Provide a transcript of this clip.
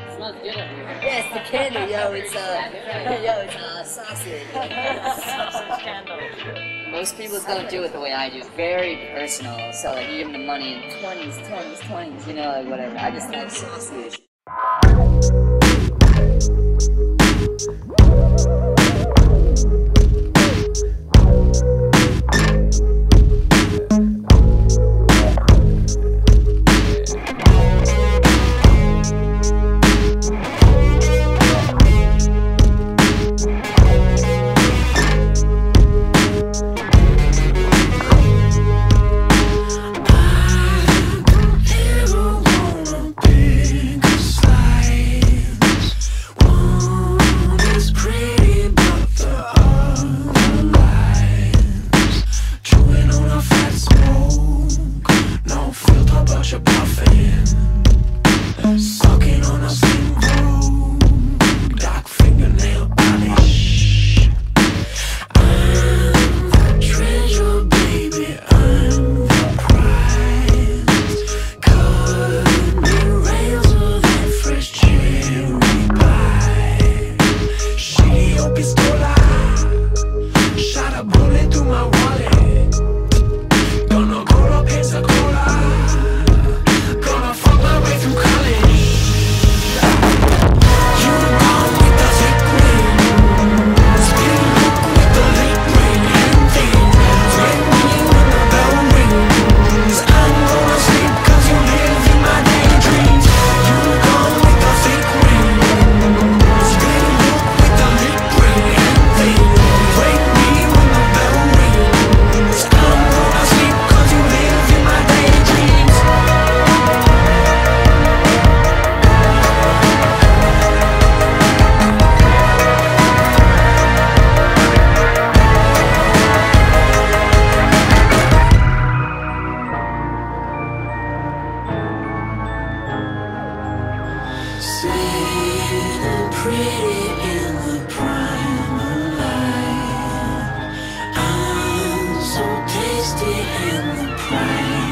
Smells good up here. Yeah, it's the candle, yo. It's sausage. Sausage candle. Most people don't do it the way I do. Very personal. So like, you give them the money in 20s, you know, like whatever. I just like sausage. Sitting pretty in the prime of life, I'm so tasty in the prime.